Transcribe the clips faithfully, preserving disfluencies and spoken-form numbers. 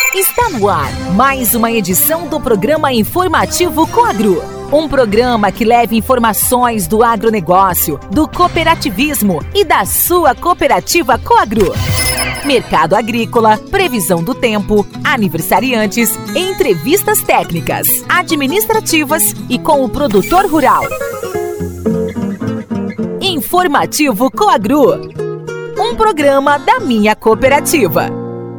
Está no ar mais uma edição do programa Informativo Coagro. Um programa que leva informações do agronegócio, do cooperativismo e da sua cooperativa Coagro. Mercado agrícola, previsão do tempo, aniversariantes, entrevistas técnicas, administrativas e com o produtor rural. Informativo Coagro, um programa da minha cooperativa.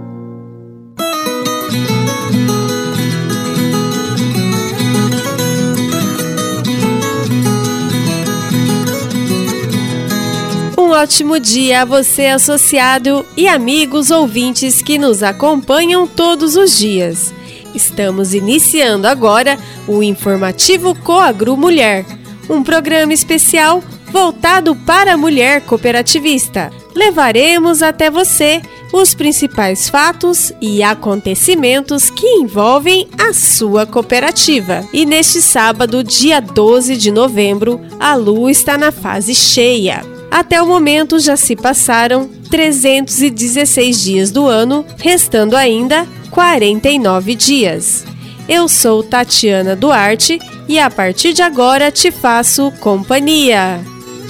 Um ótimo dia a você, associado, e amigos ouvintes que nos acompanham todos os dias. Estamos iniciando agora o Informativo Coagro Mulher, um programa especial voltado para a mulher cooperativista. Levaremos até você os principais fatos e acontecimentos que envolvem a sua cooperativa. E neste sábado, dia doze de novembro, a lua está na fase cheia. Até o momento já se passaram trezentos e dezesseis dias do ano, restando ainda quarenta e nove dias. Eu sou Tatiana Duarte e a partir de agora te faço companhia.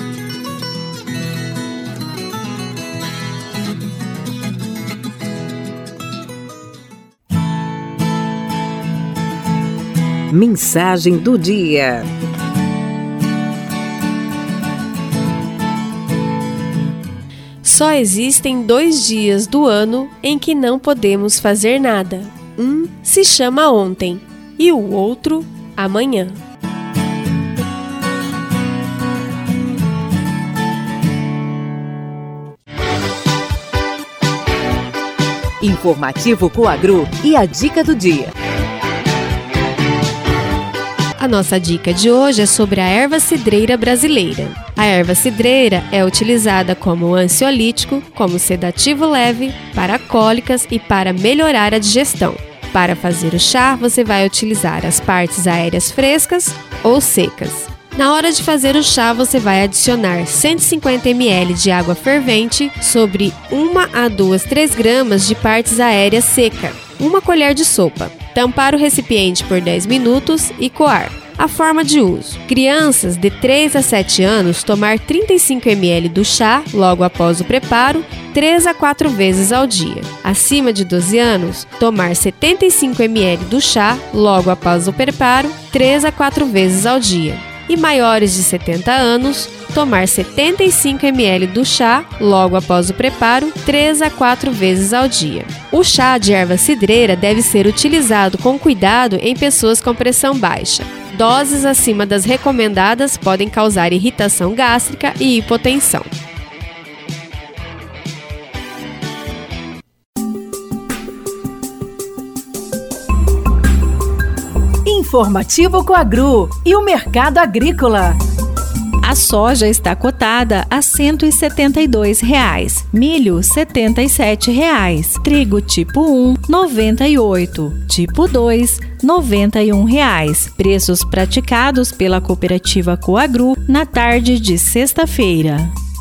Mensagem do dia. Só existem dois dias do ano em que não podemos fazer nada. Um se chama ontem e o outro amanhã. Informativo Coagro e a dica do dia. A nossa dica de hoje é sobre a erva cidreira brasileira. A erva cidreira é utilizada como ansiolítico, como sedativo leve, para cólicas e para melhorar a digestão. Para fazer o chá, você vai utilizar as partes aéreas frescas ou secas. Na hora de fazer o chá, você vai adicionar cento e cinquenta mililitros de água fervente sobre uma a duas, três gramas de partes aéreas seca, uma colher de sopa. Tampar o recipiente por dez minutos e coar. A forma de uso: crianças de três a sete anos tomar trinta e cinco mililitros do chá logo após o preparo, três a quatro vezes ao dia. Acima de doze anos, tomar setenta e cinco mililitros do chá logo após o preparo, três a quatro vezes ao dia. E maiores de setenta anos, tomar setenta e cinco mililitros do chá logo após o preparo, três a quatro vezes ao dia. O chá de erva cidreira deve ser utilizado com cuidado em pessoas com pressão baixa. Doses acima das recomendadas podem causar irritação gástrica e hipotensão. Informativo Coagro e o mercado agrícola. A soja está cotada a cento e setenta e dois reais, milho setenta e sete reais, trigo tipo um noventa e oito, tipo dois noventa e um reais. Preços praticados pela cooperativa Coagro na tarde de sexta-feira.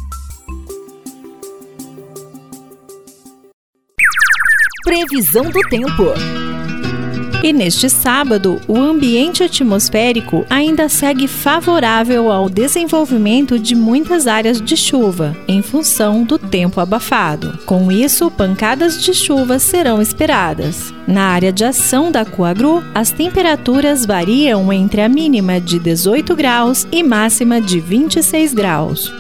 Previsão do tempo. E neste sábado, o ambiente atmosférico ainda segue favorável ao desenvolvimento de muitas áreas de chuva, em função do tempo abafado. Com isso, pancadas de chuva serão esperadas. Na área de ação da Coagro, as temperaturas variam entre a mínima de dezoito graus e máxima de vinte e seis graus.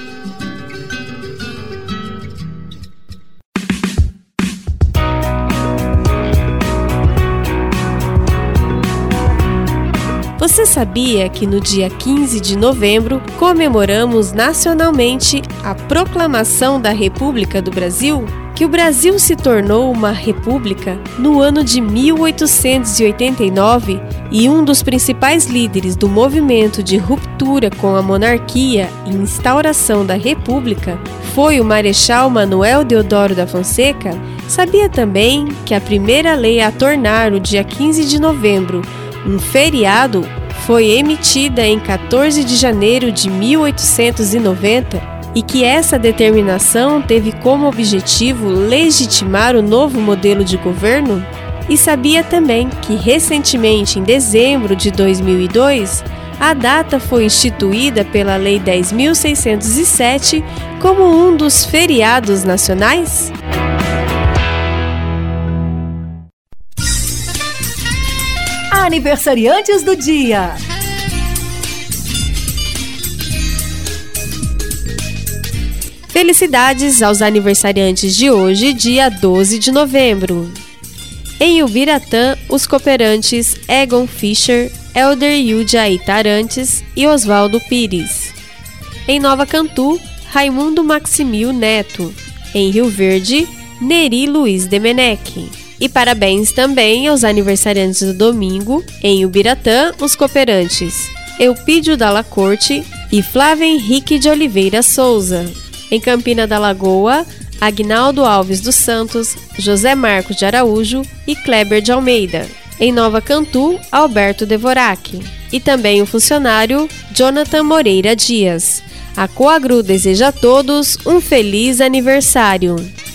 Você sabia que no dia quinze de novembro comemoramos nacionalmente a proclamação da República do Brasil? Que o Brasil se tornou uma república no ano de mil oitocentos e oitenta e nove e um dos principais líderes do movimento de ruptura com a monarquia e instauração da república foi o Marechal Manoel Deodoro da Fonseca? Sabia também que a primeira lei a tornar o dia quinze de novembro um feriado foi emitida em quatorze de janeiro de mil oitocentos e noventa e que essa determinação teve como objetivo legitimar o novo modelo de governo? E sabia também que recentemente, em dezembro de dois mil e dois, a data foi instituída pela Lei dez mil seiscentos e sete como um dos feriados nacionais? Aniversariantes do dia. Felicidades aos aniversariantes de hoje, dia doze de novembro. Em Ubiratã, os cooperantes Egon Fischer, Elder Yudjaí Tarantes e Oswaldo Pires. Em Nova Cantu, Raimundo Maximil Neto. Em Rio Verde, Neri Luiz Demenech. E parabéns também aos aniversariantes do domingo, em Ubiratã, os cooperantes Eupídio Dalla Corte e Flávio Henrique de Oliveira Souza. Em Campina da Lagoa, Agnaldo Alves dos Santos, José Marcos de Araújo e Kleber de Almeida. Em Nova Cantu, Alberto Devorak. E também o funcionário Jonathan Moreira Dias. A Coagru deseja a todos um feliz aniversário.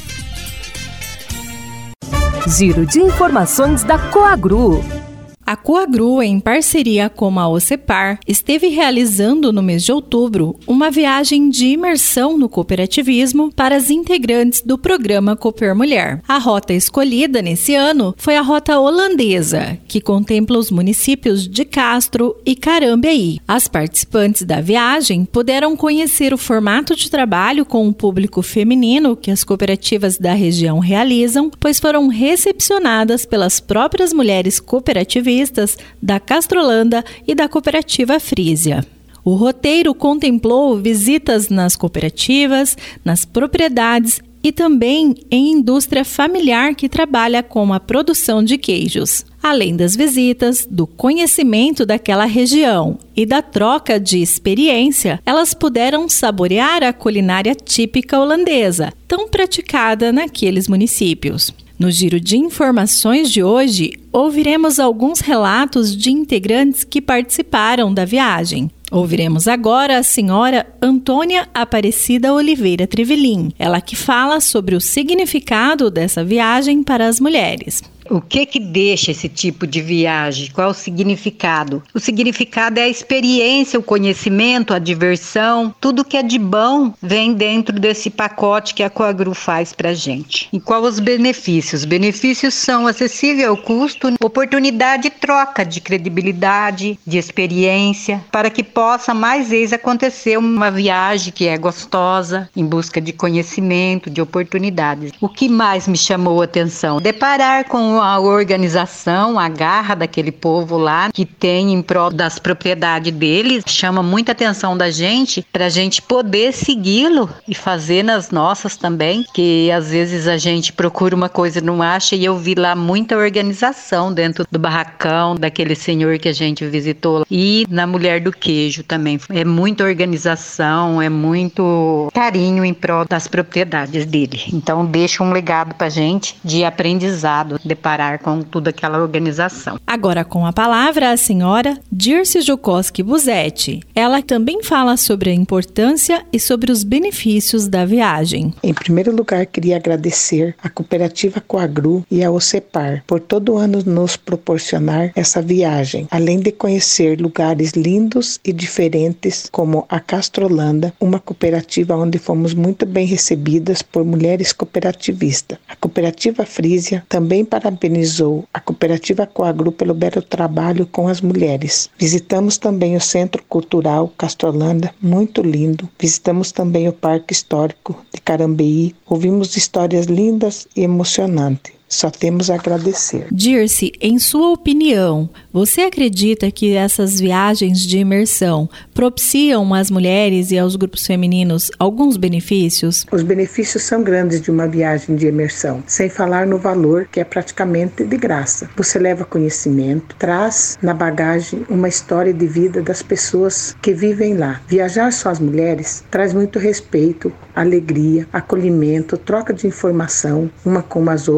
Giro de informações da Coagru. A Coagru, em parceria com a OCEPAR, esteve realizando no mês de outubro uma viagem de imersão no cooperativismo para as integrantes do programa Cooper Mulher. A rota escolhida nesse ano foi a rota holandesa, que contempla os municípios de Castro e Carambeí. As participantes da viagem puderam conhecer o formato de trabalho com o público feminino que as cooperativas da região realizam, pois foram recepcionadas pelas próprias mulheres cooperativistas da Castrolanda e da cooperativa Frisia. O roteiro contemplou visitas nas cooperativas, nas propriedades e também em indústria familiar que trabalha com a produção de queijos. Além das visitas, do conhecimento daquela região e da troca de experiência, elas puderam saborear a culinária típica holandesa, tão praticada naqueles municípios. No giro de informações de hoje, ouviremos alguns relatos de integrantes que participaram da viagem. Ouviremos agora a senhora Antônia Aparecida Oliveira Trevelin, ela que fala sobre o significado dessa viagem para as mulheres. O que que deixa esse tipo de viagem? Qual é o significado? O significado é a experiência, o conhecimento, a diversão, tudo que é de bom vem dentro desse pacote que a Coagru faz pra gente. E qual os benefícios? Os benefícios são acessível ao custo, oportunidade de troca de credibilidade, de experiência, para que possa mais vezes acontecer uma viagem que é gostosa, em busca de conhecimento, de oportunidades. O que mais me chamou a atenção? Deparar com a organização, a garra daquele povo lá, que tem em prol das propriedades deles, chama muita atenção da gente, para a gente poder segui-lo e fazer nas nossas também, que às vezes a gente procura uma coisa e não acha, e eu vi lá muita organização dentro do barracão, daquele senhor que a gente visitou, e na Mulher do Queijo também. É muita organização, é muito carinho em prol das propriedades dele. Então deixa um legado para a gente de aprendizado, parar com toda aquela organização. Agora com a palavra a senhora Dirce Jukoski Buzetti. Ela também fala sobre a importância e sobre os benefícios da viagem. Em primeiro lugar, queria agradecer à Cooperativa Coagru e à OCEPAR por todo ano nos proporcionar essa viagem, além de conhecer lugares lindos e diferentes como a Castrolanda, uma cooperativa onde fomos muito bem recebidas por mulheres cooperativistas. A Cooperativa Frisia também para parabenizou a Cooperativa Coagru pelo belo trabalho com as mulheres. Visitamos também o Centro Cultural Castrolanda, muito lindo. Visitamos também o Parque Histórico de Carambeí. Ouvimos histórias lindas e emocionantes. Só temos a agradecer. Dirce, em sua opinião, você acredita que essas viagens de imersão propiciam às mulheres e aos grupos femininos alguns benefícios? Os benefícios são grandes de uma viagem de imersão, sem falar no valor, que é praticamente de graça. Você leva conhecimento, traz na bagagem uma história de vida das pessoas que vivem lá. Viajar só as mulheres traz muito respeito, alegria, acolhimento, troca de informação uma com as outras.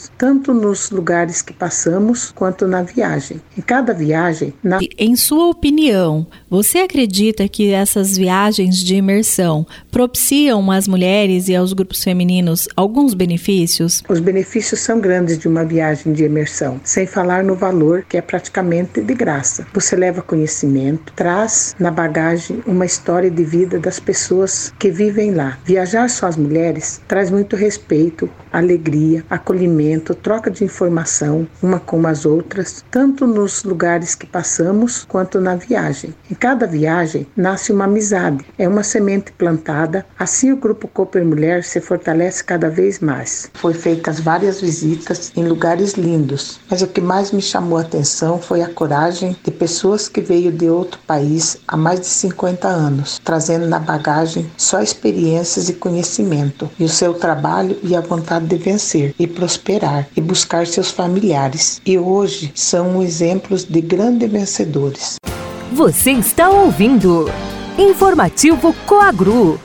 lindos, tanto nos lugares que passamos quanto na viagem. Em cada viagem... Na... Em sua opinião, você acredita que essas viagens de imersão propiciam às mulheres e aos grupos femininos alguns benefícios? Os benefícios são grandes de uma viagem de imersão, sem falar no valor que é praticamente de graça. Você leva conhecimento, traz na bagagem uma história de vida das pessoas que vivem lá. Viajar só as mulheres traz muito respeito, alegria, acolhimento, troca de informação uma com as outras, tanto nos lugares que passamos quanto na viagem. Em cada viagem nasce uma amizade, é uma semente plantada, assim o Grupo Cooper Mulher se fortalece cada vez mais. Foi feitas várias visitas em lugares lindos, mas o que mais me chamou a atenção foi a coragem de pessoas que veio de outro país há mais de cinquenta anos, trazendo na bagagem só experiências e conhecimento, e o seu trabalho e a vontade de vencer e prosperar e buscar seus familiares. E hoje são exemplos de grandes vencedores. Você está ouvindo Informativo Coagru.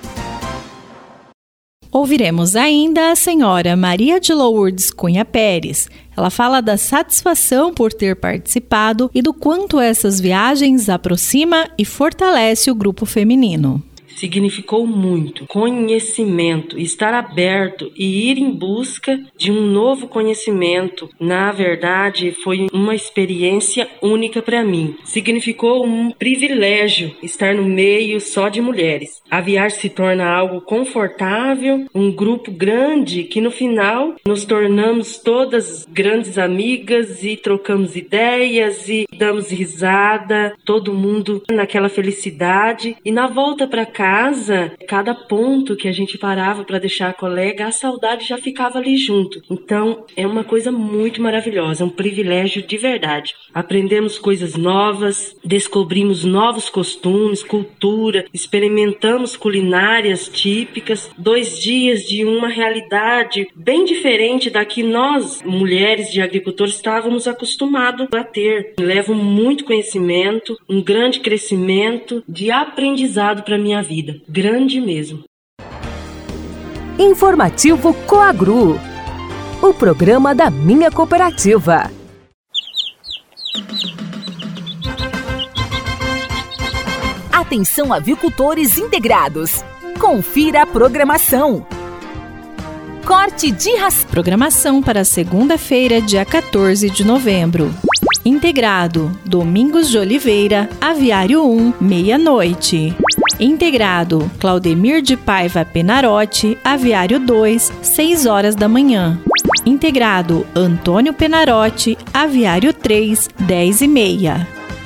Ouviremos ainda a senhora Maria de Lourdes Cunha Pérez. Ela fala da satisfação por ter participado e do quanto essas viagens aproxima e fortalece o grupo feminino. Significou muito conhecimento, estar aberto e ir em busca de um novo conhecimento. Na verdade, foi uma experiência única para mim. Significou um privilégio estar no meio só de mulheres. A viagem se torna algo confortável, um grupo grande que no final nos tornamos todas grandes amigas e trocamos ideias e damos risada, todo mundo naquela felicidade. E na volta para cá, casa, cada ponto que a gente parava para deixar a colega, a saudade já ficava ali junto. Então, é uma coisa muito maravilhosa, um privilégio de verdade. Aprendemos coisas novas, descobrimos novos costumes, cultura, experimentamos culinárias típicas, dois dias de uma realidade bem diferente da que nós, mulheres de agricultores, estávamos acostumados a ter. Levo muito conhecimento, um grande crescimento de aprendizado para a minha vida. Grande mesmo. Informativo Coagru, o programa da minha cooperativa. Atenção, avicultores integrados. Confira a programação. Corte de ração. Programação para segunda-feira, dia quatorze de novembro. Integrado, Domingos de Oliveira, Aviário um, meia-noite. Integrado, Claudemir de Paiva Penarotti, Aviário dois, seis horas da manhã. Integrado, Antônio Penarotti, Aviário três, dez e meia.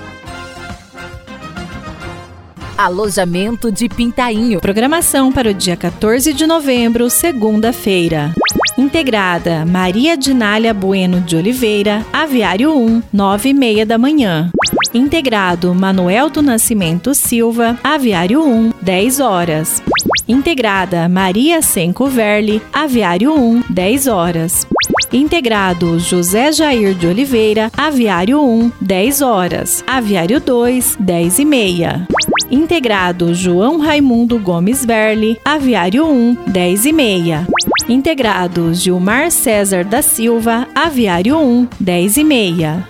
Alojamento de Pintainho. Programação para o dia quatorze de novembro, segunda-feira. Integrada, Maria Dinália Bueno de Oliveira, Aviário um, nove e meia da manhã. Integrado, Manuel do Nascimento Silva, Aviário um, dez horas. Integrada, Maria Senco Verli, Aviário um, dez horas. Integrado, José Jair de Oliveira, Aviário um, dez horas. Aviário dois, dez e meia. Integrado, João Raimundo Gomes Verli, Aviário um, dez e meia. Integrado, Gilmar César da Silva, Aviário um, dez e meia.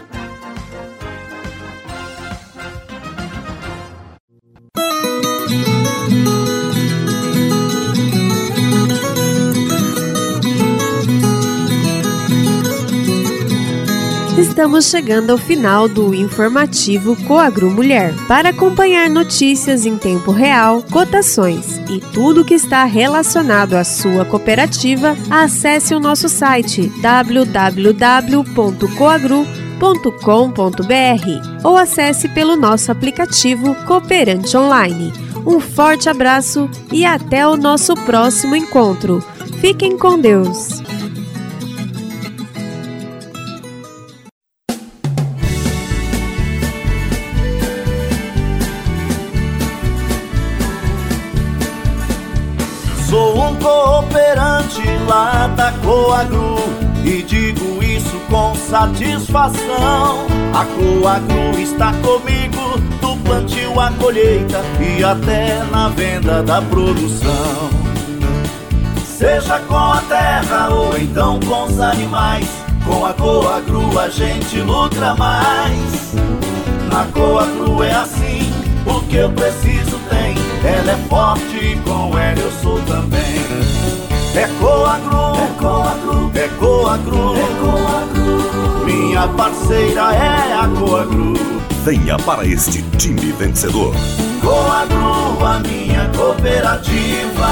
Estamos chegando ao final do informativo Coagru Mulher. Para acompanhar notícias em tempo real, cotações e tudo que está relacionado à sua cooperativa, acesse o nosso site w w w ponto coagru ponto com ponto b r ou acesse pelo nosso aplicativo Cooperante Online. Um forte abraço e até o nosso próximo encontro. Fiquem com Deus! Sou um cooperante lá da Coagru e digo isso com satisfação. A Coagru está comigo do plantio à colheita e até na venda da produção. seja com a terra ou então com os animais. Com a Coagro a gente lucra mais. Na Coagro é assim, o que eu preciso tem. Ela é forte e com ela eu sou também. É Coagro, é Coagro, é Coagro, é Coagro. Minha parceira é a Coagro. Venha para este time vencedor. Coagro, a minha cooperativa.